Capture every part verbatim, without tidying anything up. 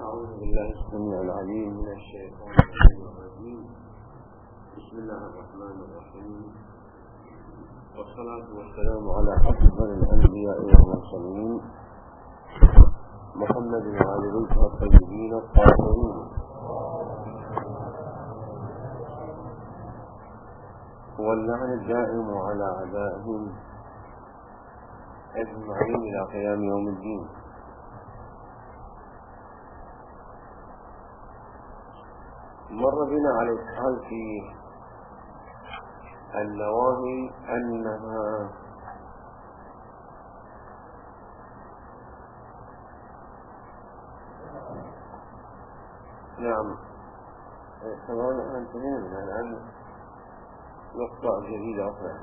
أعوذ بالله السميع العليم من الشيطان الرجيم. بسم الله الرحمن الرحيم، والصلاة والسلام على أفضل الأنبياء والمرسلين محمد وآل بيته الطيبين الطاهرين، واللعن الدائم على أعدائهم أجمعين إلى قيام يوم الدين. مر بنا على الحال في النواهي أنها نعم سواء انتهينا منها الآن نقطة جديدة أخرى،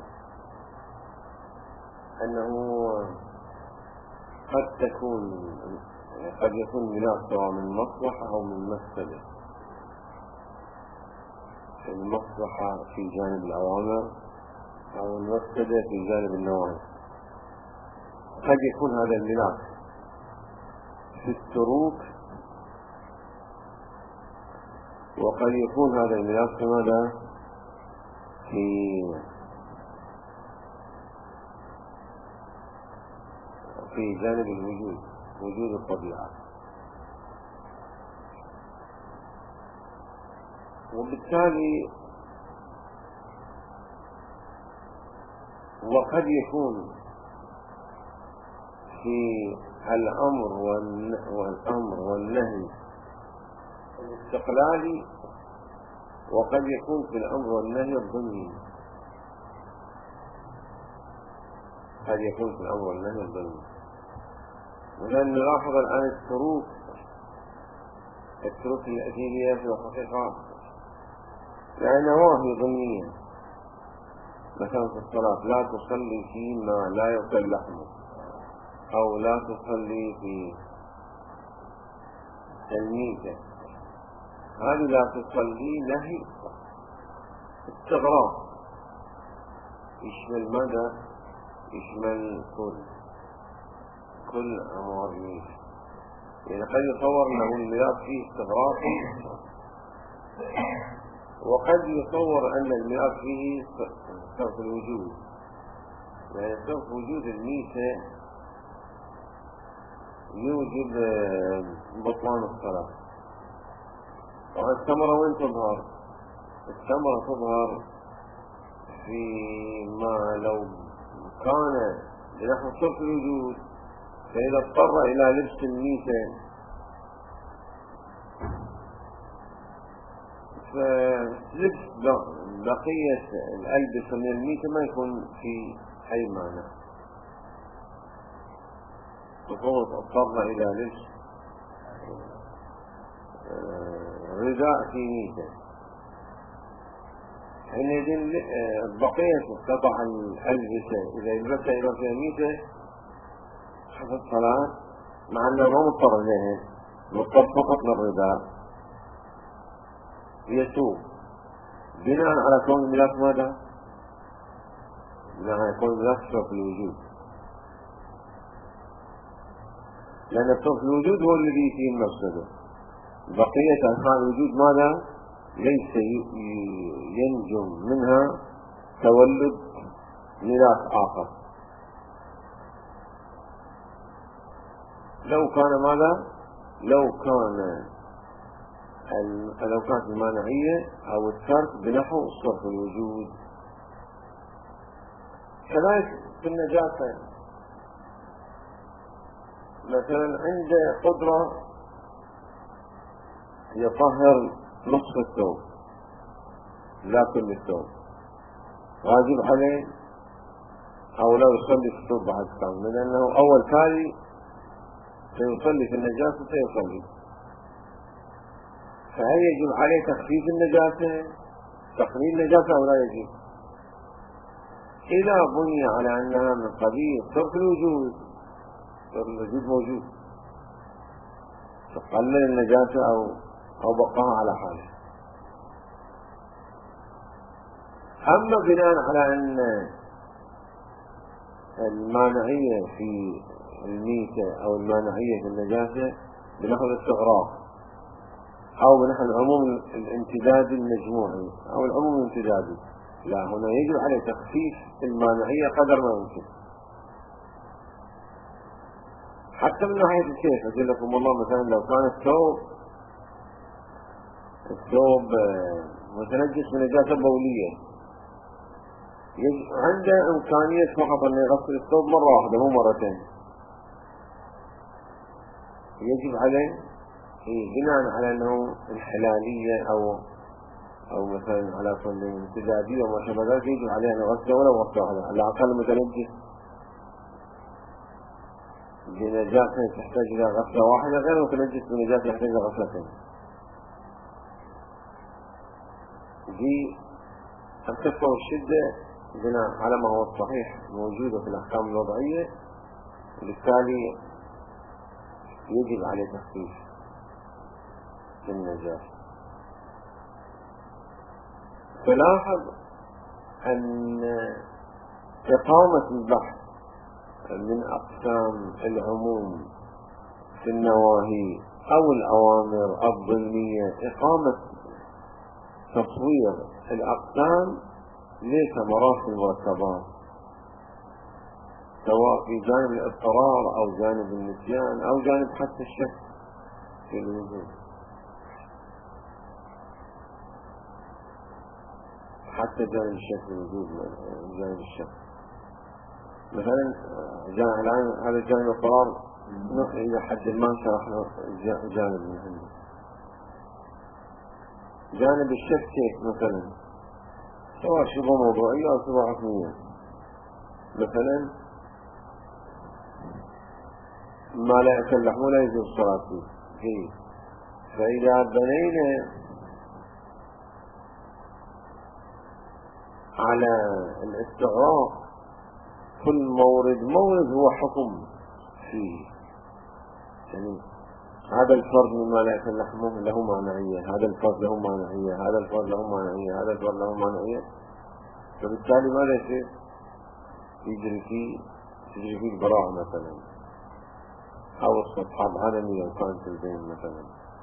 أنه قد تكون قد يكون ملاك سواء من مصلحة أو من مفسدة. المصلحة في جانب الأوامر أو المفسدة في جانب النواهي. قد يكون هذا الملاك في التروك، وقد يكون هذا الملاك في ماذا؟ في في جانب الوجود، وجود الطبيعة. وبالتالي وقد يكون في الأمر والأمر والنهي الاستقلالي، وقد يكون في الأمر والنهي الضمني. قد يكون في الأمر والنهي الضمني. ولأن نلاحظ الآن التروك التروك التي هي في الحقيقة يعني نواهي ضمنية. مثلا في الصلاة لا تصلي فيما لا يؤكل لحمه، أو لا تصلي في الميتة. هذه لا تصلي نهي استغراق يشمل ماذا؟ يشمل كل كل أموال الميتة. يعني قد يصور أنه الميراث فيه استغراق، وقد يصور أن الميراث فيه صرف الوجود. يعني صرف وجود الميتة يوجب بطلان الصلاة. الثمرة وين تظهر؟ الثمرة تظهر فيما لو كان بنحو صرف الوجود، فإذا اضطر إلى لبس الميتة فلبس بقية الألبسة من الميتة ما يكون في أي معنى. وفوت اضطر إلى لبس رداء في ميتة، حينئذ بقية قطع الألبسة إذا يلبسها إلى فيها ميتة حفظ الصلاة، مع أنه ما مضطر إليها، مضطر فقط للرداء، يسوق بناء على كون الملاك ماذا؟ بناء على كون الملاك صرف الوجود. لأن صرف الوجود هو الذي فيه المفسدة. بقية أنواع الوجود ماذا؟ ليس ينجم منها تولد ملاك آخر. لو كان ماذا؟ لو كان لو كانت المانعية أو الترك بنحو صرف الوجود. كذلك في النجاسة، مثلا عنده قدرة يطهر نصف الثوب لا كل الثوب، واجب عليه أو لا يصلي في الثوب بعد كامل، لأنه أول كالي سيصلي في النجاسة سيصلي. فهل يجب عليه تخفيف النجاسة تقليل النجاسة أو لا يجب؟ إذا بني على أنها من قبيل صرف الوجود، صرف الوجود موجود، تقلل النجاسة أو أو بقاها على حاله. أما بناء على أن المانعية في الميتة أو المانعية في النجاسة بنحو الاستغراق، أو بنحو العموم الامتدادي المجموعي أو العموم الامتدادي. لا، هنا يجب عليه تخفيف المانعية قدر ما يمكن، حتى من ناحية الكيف. أقول لكم والله مثلا لو كان الثوب الثوب متنجس بنجاسة بولية، عنده إمكانية فقط أن يغسل الثوب مرة واحدة مو مرتين، يجب عليه بناء على أنه الحلالية أو أو مثلا على كل امتدادية وما شابه ذلك، يجب عليه أن يغسله ولو غسله واحدة. على الأقل متنجس بنجاسة تحتاج إلى غسلة واحدة غير متنجس بنجاسة يحتاج إلى غسلتين. دي الكثرة والشدة بناء على ما هو الصحيح موجودة في الأحكام الوضعية، بالتالي يجب عليه تخفيف النجاسة. تلاحظ أن إقامة البحث من أقسام العموم في النواهي أو الأوامر الضمنية، إقامة تصوير الأقسام ليس مراسم مرتبات، سواء في جانب الاضطرار أو جانب النسيان أو جانب حتى الشك في الوجود، حتى جانب الشك في الوجود، جانب الشك مثلا الآن هذا جانب الاضطرار إلى حد ما شرحنا جانب من عنده. جانب الشك مثلا سواء شبه موضوعية أو شبه عقلية، مثلا ما لا يكلح ولا يجوز الصلاة فيه، فإذا بنينا على الاستغراق كل مورد مورد هو حكم فيه، يعني هذا الفرد مما لا يكلح له معنعية، هذا الفرد له معنعية، هذا الفرد له معنعية، هذا الفرد له معنعية، فبالتالي ماذا يصير؟ يجري فيه تجري فيه البراءة مثلا، أو الصفحة عدمية لو كانت البين مثلا.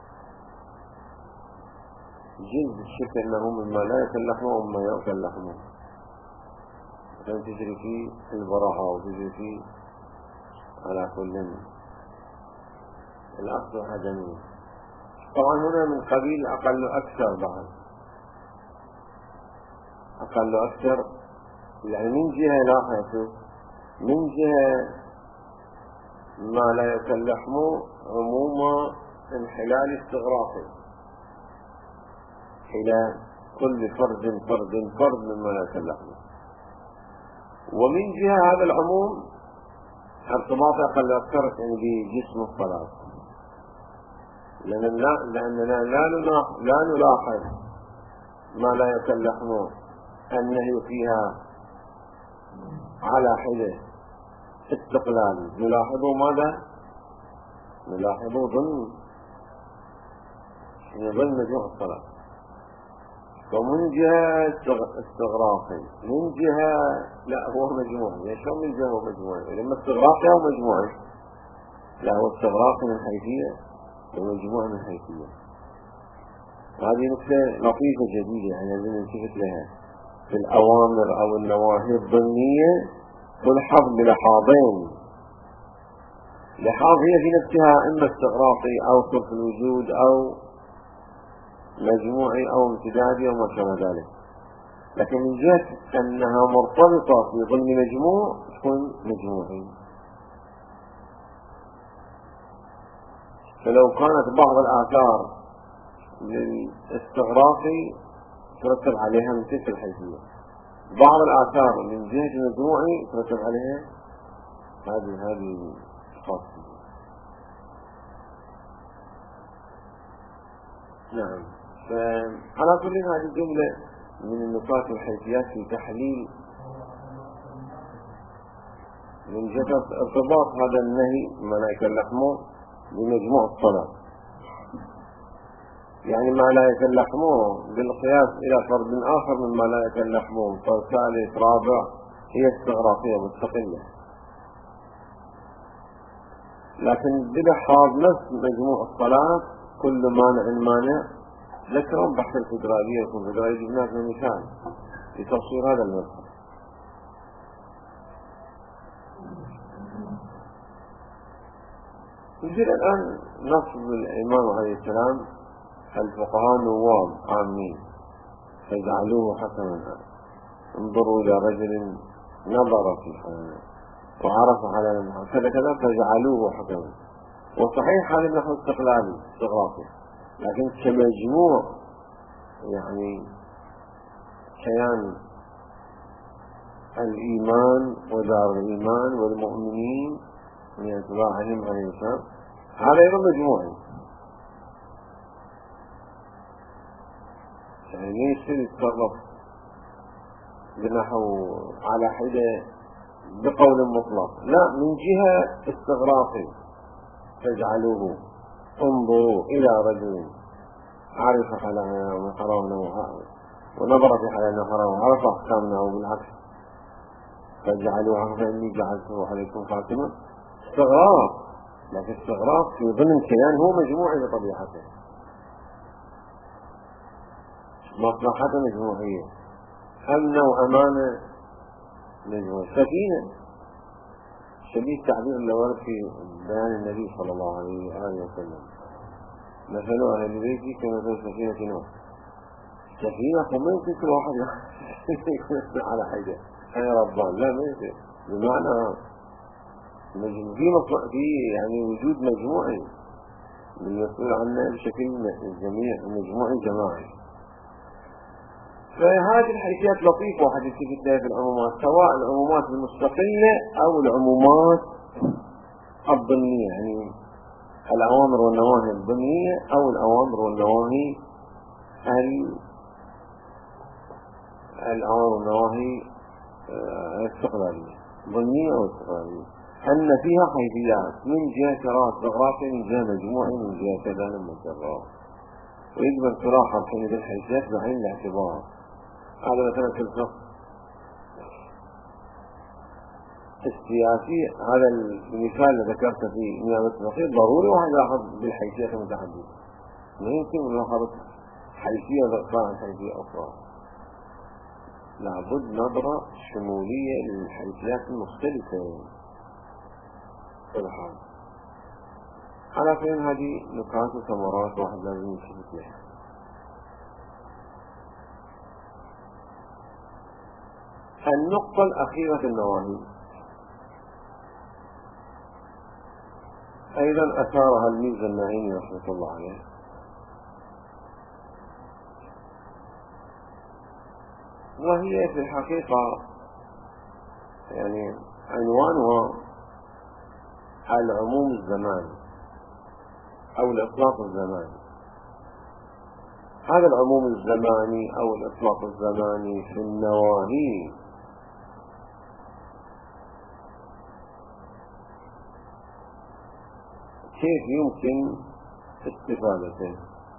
جنس الشك أنه مما لا يكلح ومما يكلح له، مثلا تجري فيه البراءة وتجري فيه على كل الأصل عدمي. طبعا هنا من قبيل أقل أكثر، بعد أقل أكثر يعني من جهة لاحظوا من جهة ما لا يتلحمه عموم انحلال استغراقي إلى كل فرد فرد فرد مما لا يتلحمه، ومن جهة هذا العموم ارتباط أقل أكثر يعني بجسم الصلاة، لأننا لا, لا نلاحظ ما لا يتلحمه النهي فيها على حدة استقلال، نلاحظه ماذا؟ نلاحظه ضمن ضمن مجموع الصلاة، ومن جهة استغراقي من جهة لا هو مجموعي، يعني شو من جهة هو مجموعي؟ لما استغراقي هو مجموعي، لا هو استغراقي من حيثية ومجموعة من حيثية. وهذه نقطة لطيفة جديدة يعني لازم نلتفت لها في الأوامر أو النواهي الضمنية، تلحظ بلحاظين، لحاظ هي في نفسها إما استغراقي أو صرف الوجود أو مجموعي أو امتدادي أو ما شابه ذلك، لكن من جهة أنها مرتبطة في ضمن مجموع تكون مجموعي. فلو كانت بعض الآثار للاستغراقي ترتب عليها من تلك الحيثية، بعض الآثار من جهة المجموعي ترتب عليها هذه هذه الخاصية. نعم. فعلى كل هذه الجملة من النقاط والحيثيات في تحليل من جهة ارتباط هذا النهي ما لا يكلحمه بمجموع الصلاة، يعني ما لا يكلحمه بالقياس إلى فرد آخر مما لا يكلحمه، فثالث رابع هي استغراقية مستقلة، لكن بلحاظ نفس مجموع الصلاة كل مانع مانع. ذكرهم بحث الفدرالية والكونفدرالية جبناه من مثال لتفسير هذا المذهب. يصير الآن نص الإمام عليه السلام الفقهاء نواب عامين فجعلوه حكما. انظروا إلى رجل نظر في حلاله وعرف حلالا كذا كذا فجعلوه حكما. وصحيح هذا النحو استقلالي استغراقي، لكن كمجموع يعني كيان الإيمان ودار الإيمان والمؤمنين من أتباعهم عليه السلام هذا أيضا مجموعي. يعني ليش يتصرف بنحو على حدة بقول مطلق، لا، من جهة استغراقي تجعلوه. انظروا إلى رجل عرف حلالنا وحرامنا ونظر في حلالنا وحرامنا وعرف أحكامنا وبالعكس فجعلوها فإني جعلته عليكم خاتمة. استغراق، لكن استغراق في ضمن كيان هو مجموعي بطبيعته، مصلحته مجموعية، أمن وأمانة مجموعية. سفينة شبيه التعبير اللي ورد في بيان النبي صلى الله عليه وآله وسلم مثل أهل بيتي كمثل سفينة نوح. سفينة وما يمكن كل واحد يكون على حاجة أنا ربان، لا ما يمكن، بمعنى في مصلحة في يعني وجود مجموعي المسؤول عنه بشكل جميع مجموعي جماعي. فهذه الحيثيات لطيفة واحد يستفيد لها في العمومات، سواء العمومات المستقلة أو العمومات الضمنية، يعني الأوامر والنواهي الضمنية أو الأوامر والنواهي الأوامر والنواهي الاستقلالية، ضمنية أو استقلالية، أن فيها حيثيات من جهة قراءة جغرافيا، من جهة مجموعة، من جهة كذا لما ترى، ويجب أن تلاحظ حين الحيثيات بعين الاعتبار. هذا مثلا في الفقه السياسي، هذا المثال اللي ذكرت فيه نيابة الفقيه ضروري واحد يلاحظ بالحيثيات المتعددة، ما يمكن ملاحظة حيثية ذكرها عن حيثية أخرى، لابد نظرة شمولية للحيثيات المختلفة في الحال. على فين هذه نقاط وثمرات واحد لازم يشوف لها. النقطة الأخيرة في النواهي أيضا أثارها الميزة النعيمي رحمة الله عليه، وهي في الحقيقة يعني عنوانها العموم الزماني أو الإطلاق الزماني. هذا العموم الزماني أو الإطلاق الزماني في النواهي كيف يمكن استفادته؟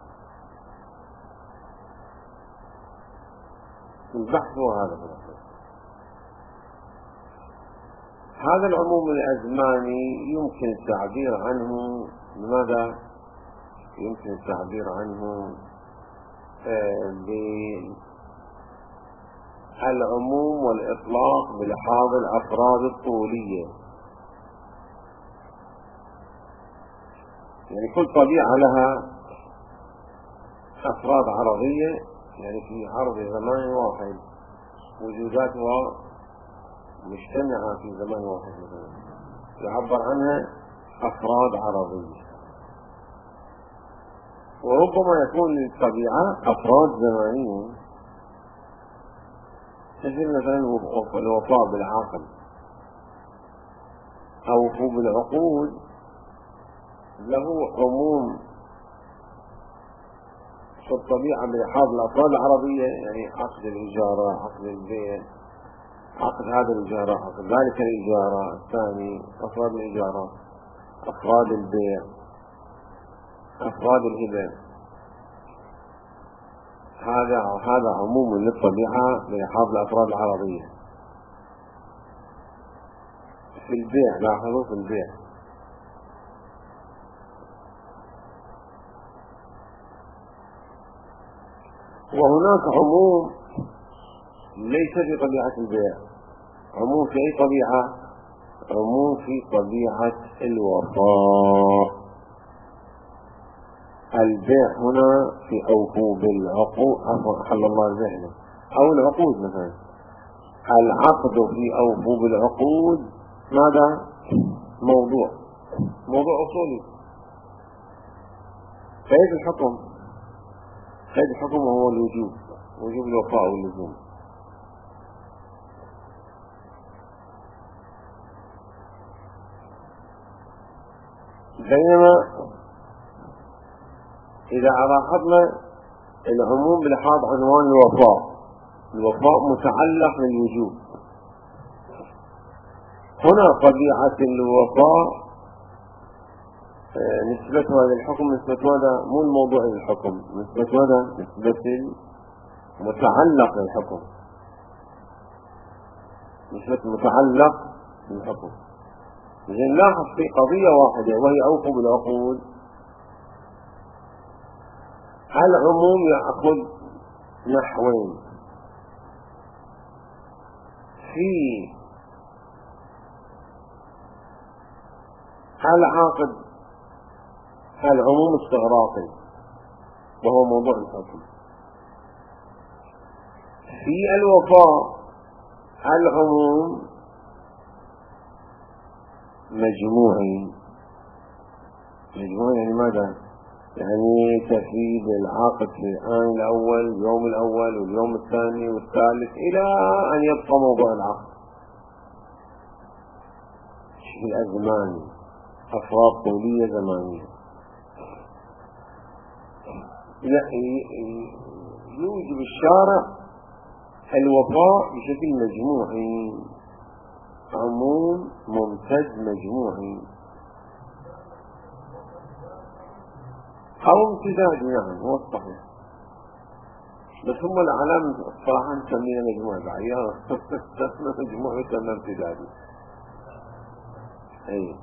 البحث هو هذا الأمر. هذا العموم الأزماني يمكن التعبير عنه بماذا؟ يمكن التعبير عنه بالعموم والإطلاق بلحاظ الأفراد الطولية، يعني كل طبيعة لها أفراد عرضية، يعني في عرض زمان واحد وجوداتها مجتمعة في زمان واحد مثلا يعبر عنها أفراد عرضية، وربما يكون للطبيعة أفراد زمانية، مثل مثلا الوفاء بالعقل أو وفاء بالعقول له عموم في الطبيعة بلحاظ الأفراد العربية، يعني عقد الإجارة، عقد البيع، عقد هذا الإجارة، عقد ذلك الإجارة الثاني، أفراد الإجارة، أفراد البيع، أفراد الهبة، هذا هذا عموم للطبيعة بلحاظ الأفراد العربية. في البيع لاحظوا في البيع وهناك عموم ليس في طبيعة البيع، عموم في أي طبيعة؟ عموم في طبيعة الوفاء. البيع هنا في أوفوا بالعقود، حل الله ذهنه، أو العقود مثلا. العقد في أوفوا بالعقود ماذا؟ موضوع موضوع أصولي. قيد الحكم قيد الحكم هو الوجوب، وجوب الوفاء واللزوم. بينما إذا لاحظنا العموم بلحاظ عنوان الوفاء، الوفاء متعلق بالوجوب. هنا طبيعة الوفاء نسبة هذا الحكم، نسبة هذا مو الموضوع للحكم، نسبة هذا نسبة متعلق للحكم، نسبة متعلق للحكم. إذن نلاحظ في قضية واحدة وهي أوفوا بالعقود، العموم يأخذ نحوين. في العاقد العموم استغراقي وهو موضوع الحكم. في الوفاء العموم مجموعي. مجموعي يعني ماذا؟ يعني تفيد العاقد في الآن الأول، اليوم الأول واليوم الثاني والثالث إلى أن يبقى موضوع العقد. شكل أزماني، أفراد طولية زمانية. يوجب الشارع الوفاء بشكل مجموعي، عموم ممتد مجموعي أو امتدادي. نعم هو الصحيح، بس هم الأعلام الصراحة نسميها مجموعة بعيار مجموعة وسمى امتدادي. أي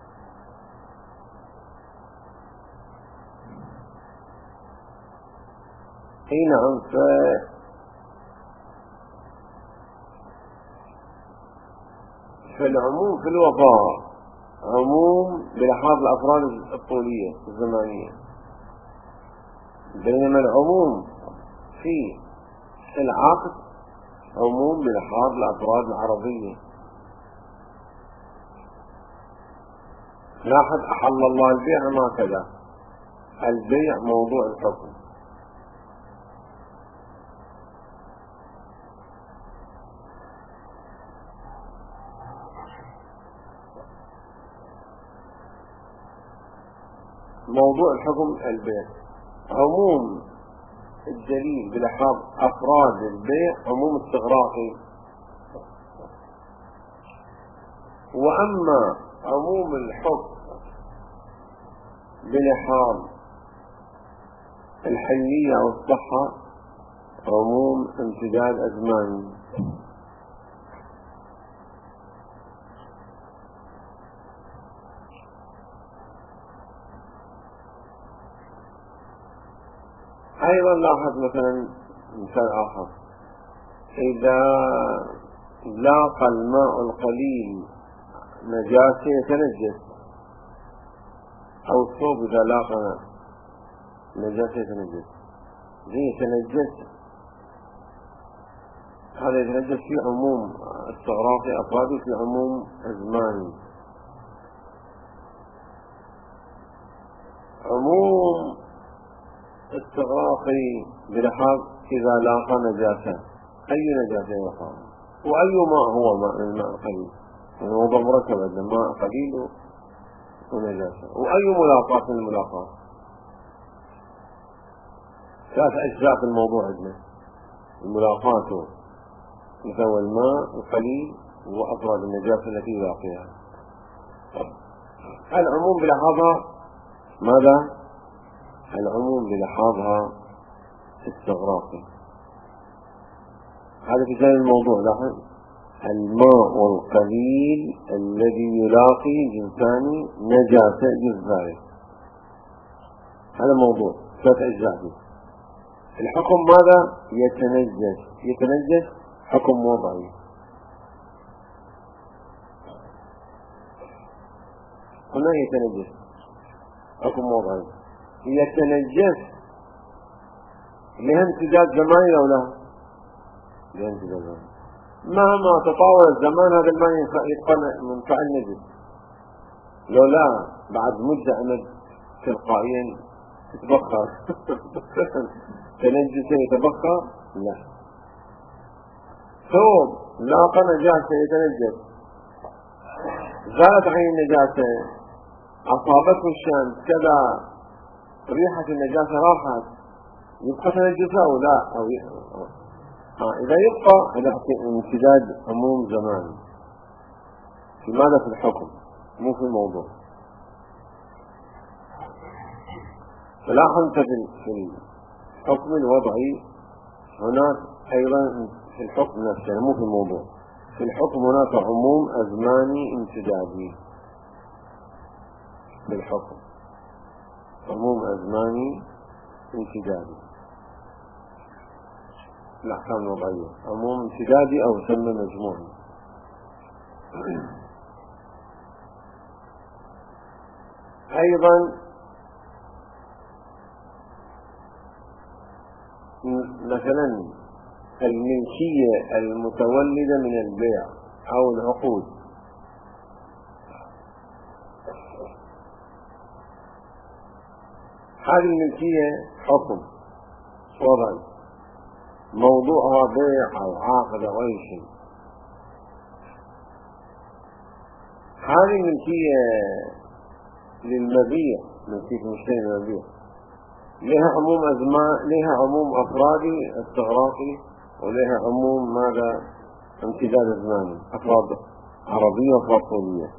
اي نعم. ف فالعموم في الوفاء عموم بلحاظ الأفراد الطولية الزمانية، بينما العموم في العقد عموم بلحاظ الأفراد العرضية. لاحظ أحل الله البيع ما كذا، البيع موضوع الحكم. موضوع الحكم البيع، عموم الدليل بلحاظ أفراد البيع عموم استغراقي. وأما عموم الحكم بلحاظ الحيوية أو الصحة عموم امتداد أزماني. أيضا لاحظ مثلا مثال آخر، إذا لاقى الماء القليل نجاسة يتنجس، أو الثوب إذا لاقى نجاسة يتنجس، زي يتنجس، هذا يتنجس في عموم استغراقي أفرادي، في عموم أزماني. عموم استغراقي بلحاظ إذا لاقى نجاسة، أي نجاسة يقع، وأي ماء هو ماء الماء القليل، يعني هو مركب الماء قليل ونجاسة، وأي ملاقاة من الملاقاة. ثلاث أجزاء في الموضوع عندنا، الملاقاة مثل الماء القليل وأفراد النجاسة التي يلاقيها. العموم بلحاظها ماذا؟ العموم بلحاظها استغراقي. هذا في ثاني الموضوع. لاحظ الماء القليل الذي يلاقي جنسان نجاسة جزء ذلك، هذا موضوع ثلاث أجزاء. الحكم ماذا؟ يتنجس. يتنجس حكم وضعي. هنا يتنجس حكم وضعي. يتنجس لها امتداد زماني أو لا؟ لها امتداد زماني. مهما تطاول الزمان هذا الماء يبقى منفع النجس. لو لا بعد مدة أمد تلقائيا يتبخر تنجس يتبخر؟ لا. ثوب لاقى نجاسة يتنجس، زالت عين النجاسة، أصابته الشمس كذا، ريحة النجاسة راحت، يبقى تنجسه أو لا؟ أو ي... آه. إذا يبقى هذا امتداد عموم زمان. في ماذا؟ في الحكم مو في الموضوع. فلاحظ في الحكم الوضعي هناك أيضا في الحكم نفسه مو في الموضوع. في الحكم هناك عموم أزماني امتدادي. في الحكم عموم أزماني امتدادي. الأحكام الوضعية عموم امتدادي أو يسمى مجموعي. أيضا مثلا الملكية المتولدة من البيع أو العقود. هذه الملكية حكم وضعي، موضوعها بيع أو عقد أو أي شيء. هذه الملكية للمبيع، ملكية المشتري للمبيع، لها عموم أزمان، لها عموم أفرادي استغراقي، ولها عموم ماذا؟ امتداد أزماني، أفراد عربية وأفراد طولية.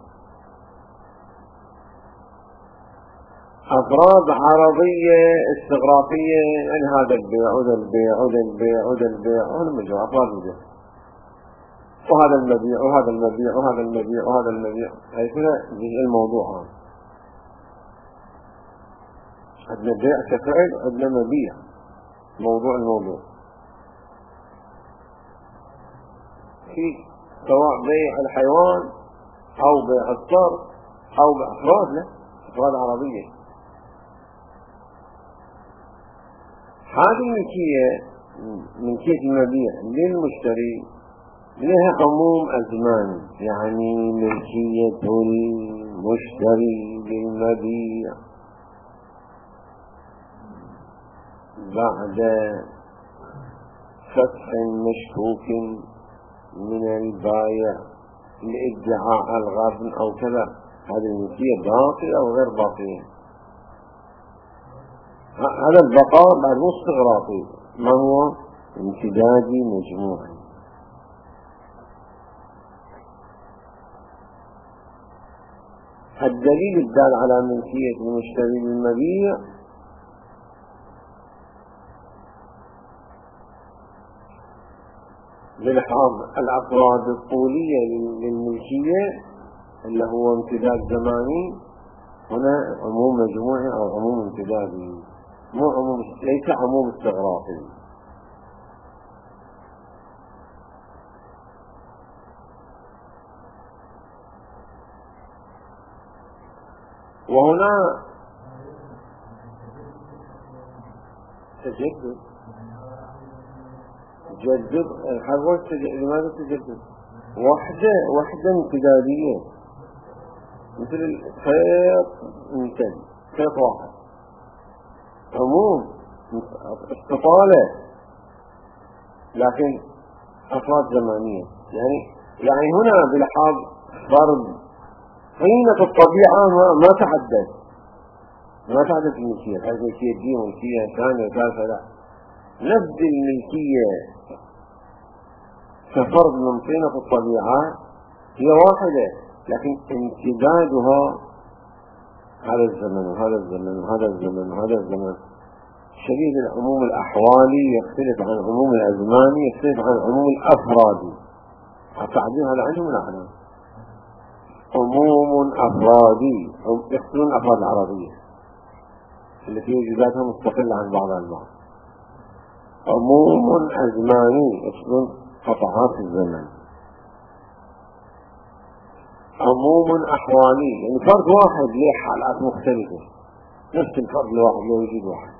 أفراد عربية استغراقية أن هذا البيع وذا البيع وذا البيع وذا البيع وهذا مجموعة أفراد البيع، وهذا المبيع وهذا المبيع وهذا المبيع وهذا المبيع. هاي كلها جزء الموضوع. هذا عندنا بيع كفعل، عندنا مبيع موضوع الموضوع. في سواء بيع الحيوان أو بيع الصرف أو بأفراد، لا أفراد عربية. هذه الملكية ملكية المبيع للمشتري لها عموم أزمان، يعني ملكية المشتري للمبيع بعد فتح مشكوك من البائع لادعاء الغبن أو كذا. هذه الملكية باطلة أو غير باطلة. هذا البقاء بعد استغراقي، ما هو؟ امتدادي مجموعي. الدليل الدال على ملكية المشتري للمبيع للحاظ الأفراد الطولية للملكية اللي هو امتداد زماني. هنا عموم مجموعي أو عموم امتدادي، مو عموم، ليس عموم استغراقي. وهنا تجدد جدد الحرف. لماذا تجدد؟ وحدة وحدة امتدادية، مثل الخيط امتد، خيط واحد. عموم استطالة لكن أفراد زمانية. يعني يعني هنا بلحاظ فرض قيمة الطبيعة ما, ما تعدد ما تعدد الملكية. هذه ملكية دي ملكية ثانية وثالثة، لا، نفس الملكية كفرض من قيمة الطبيعة هي واحدة، لكن امتدادها هذا الزمن وهذا الزمن وهذا الزمن وهذا الزمن. شديد العموم الأحوالي يختلف عن عموم الأزماني، يختلف عن عموم الأفرادي. التعبير هذا عندهم الأحلام عموم أفرادي، يختلفون الأفراد العربية التي وجوداتها مستقلة عن بعضها البعض. عموم أزماني اسم قطعات الزمن، عموم أحوالي يعني فرد واحد له حالات مختلفة، نفس الفرد الواحد لا يوجد واحد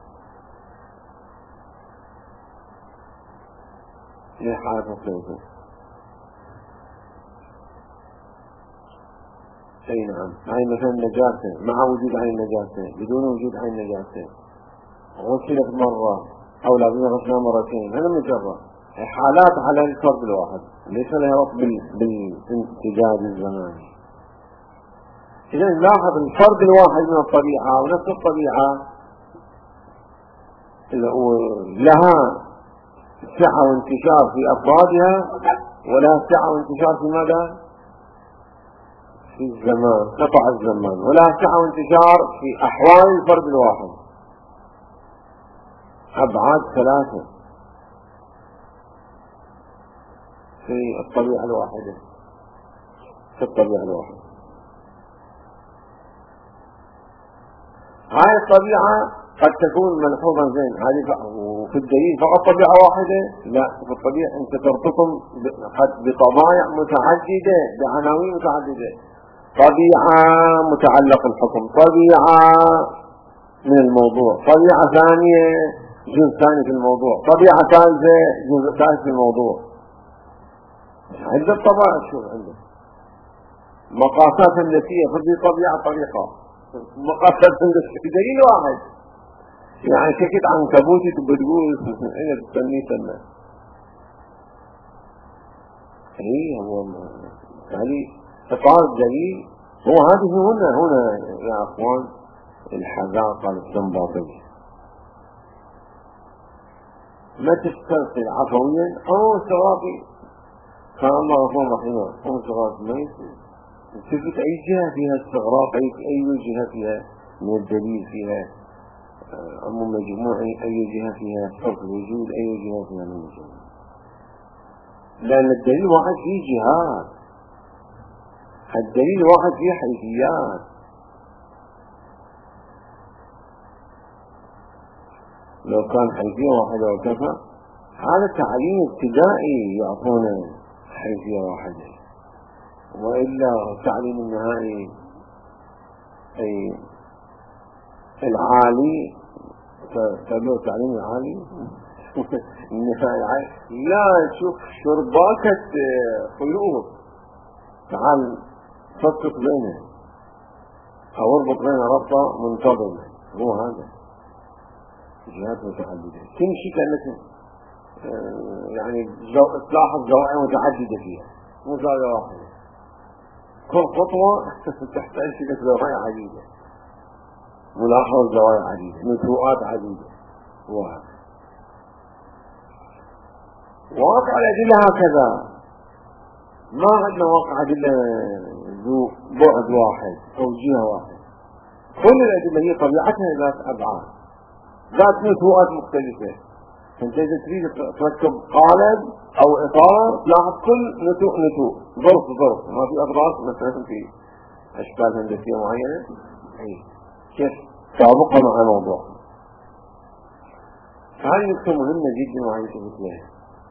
له حالات مختلفة. أي نعم، هاي مثلا نجاسة مع وجود هاي النجاسة بدون وجود هاي النجاسة، غسلت مرة أو لازم غسلها مرتين، هذا مجرد حالات على الفرد الواحد ليس لها ربط بالامتداد الزماني. إذا نلاحظ الفرد الواحد من الطبيعة ونفس الطبيعة لها سعة وانتشار في أفرادها ولها سعة وانتشار في ماذا؟ في الزمان، قطع الزمان، ولها سعة وانتشار في أحوال الفرد الواحد، أبعاد ثلاثة في الطبيعة الواحدة في الطبيعة الواحدة. هاي الطبيعة قد تكون ملحوظا زين هذه وفي الدليل فقط طبيعة واحدة، لا، في الطبيعة أنت ترتطم قد بطبائع متعددة بعناوين متعددة، طبيعة متعلق الحكم، طبيعة من الموضوع، طبيعة ثانية جزء ثاني في الموضوع، طبيعة ثالثة جزء ثالث في الموضوع. عندك طبائع شوف عندك مقاسات هندسية في طبيعة طريقة، مقاسات هندسية دليل واحد، يعني شكت عنكبوتي تبدقول اين تسميه سنة ايه هو يعني إطار الدليل هو هذه هنا هنا يا أخوان الحذاقة الاستنباطية، ما تسترسل عفويا أو استغراقي كان الله غفور رحيما أو استغراق ما يصير تثبت أي جهة فيها استغراق، أي أي جهة فيها من الدليل فيها عموم مجموعي، أي جهة فيها فرق الوجود، أي جهة فيها من الوجود، لأن الدليل واحد فيه جهات، الدليل واحد فيه حيثيات. لو كان حيثية واحدة وكفى هذا تعليم ابتدائي يعطونا حيثية واحدة، وإلا تعليم النهائي أي العالي تبلو تعليم العالي النهائي عالي لا تشوف شرباكة قلوب تعال فكك بينه أو اربط بينه ربطة منتظمة، هو هذا جهات متعددة تمشي كأنك يعني تلاحظ زوايا متعددة فيها مو زاوية واحدة، كل خطوة تحتاج فيها زوايا عديدة، ملاحظة زوايا عديدة، نتوءات عديدة، وهذا واقع الأدلة هكذا، ما عندنا واقع أدلة ذو بعد واحد أو جهة واحد، كل الأدلة هي طبيعتها ذات أبعاد ذات نتوءات مختلفة، فانت إذا تريد تركب قالب أو إطار تلاحظ كل نتوء نتوء ظرف ظرف، ما في أضراس مثلا في أشكال هندسية معينة أي كيف تطابقها مع الموضوع. فهذه نقطة مهمة جدا وعلى ثبوت لها،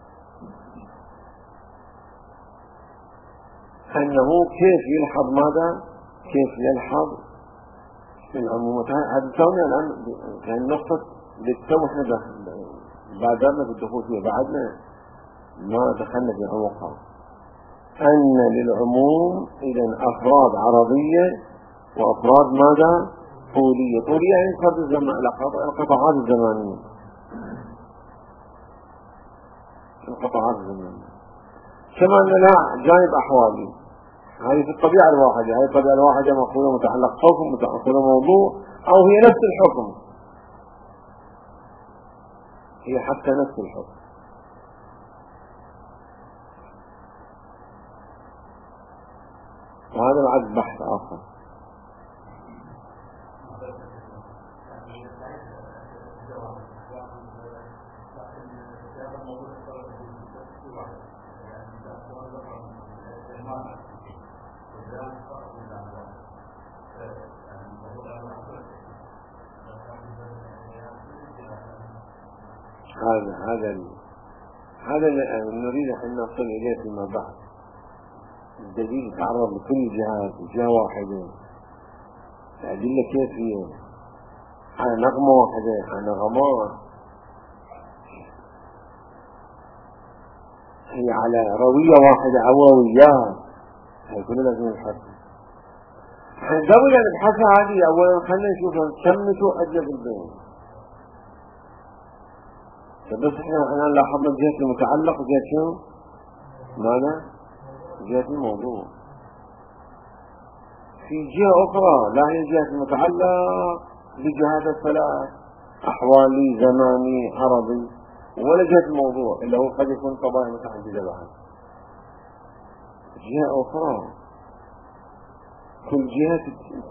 أنه كيف يلحظ ماذا؟ كيف يلحظ في العمومات. هذا ثانية الآن يعني نقطة للتو احنا بادرنا بالدخول فيها بعدنا ما دخلنا في عمقها، أن للعموم إذن أفراد عرضية وأفراد ماذا؟ طولية. طولية يعني فرد الزمان القطعات الزمانية، القطعات الزمانية، كما أن لا جانب أحوالي، هذه في الطبيعة الواحدة، هذه الطبيعة الواحدة مقولة متعلق حكم متعلق موضوع أو هي نفس الحكم، هي حتى نفس الحكم. وهذا بعد بحث آخر. هذا هذا هذا اللي نريد أن نصل إليه فيما بعد. الدليل يتعرض لكل جهات، جهة واحدة، الأدلة كيفية، على نغمة واحدة، على نغمات، هي على روية واحدة أو رويات، هي كلها لازم نبحث. قبل أن نبحث هذه أولا خلينا نشوف كم تؤدي بالبين. بس احنا الآن لاحظنا جهة المتعلق وجهة شو؟ ماذا؟ جهة الموضوع. في جهة أخرى لا هي جهة المتعلق بجهات الثلاث، أحوالي، زماني، عربي، ولا جهة الموضوع إلا هو قد يكون قضايا متعددة بعد. جهة أخرى كل جهة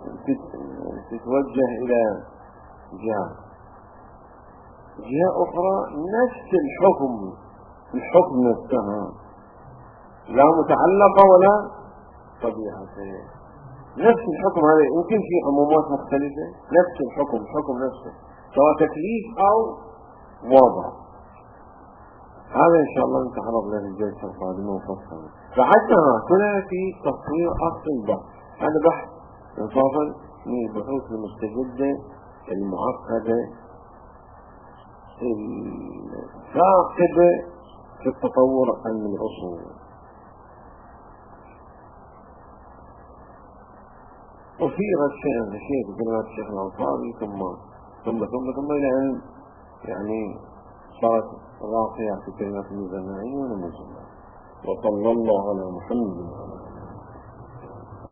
تتوجه إلى جهة جهة أخرى نفس الحكم، الحكم نفسها لا متعلقة ولا طبيعة، نفس الحكم هذا يمكن في عمومات مختلفة، نفس الحكم، الحكم نفسه سواء تكليف أو وضع. هذا إن شاء الله نتعرض له في الجلسة القادمة مفصلا. بعدها كلها في تصوير أصل البحث. هذا بحث ينفصل من البحوث المستجدة المعقدة الثاقبة في التطور عن الأصول. وفي غشان شيء بكلمات الشيخ الأنصاري ثم ثم ثم ثم إلى أن يعني صارت راقية في كلمات المزنعين ونمزنعين. وصلى الله على محمد.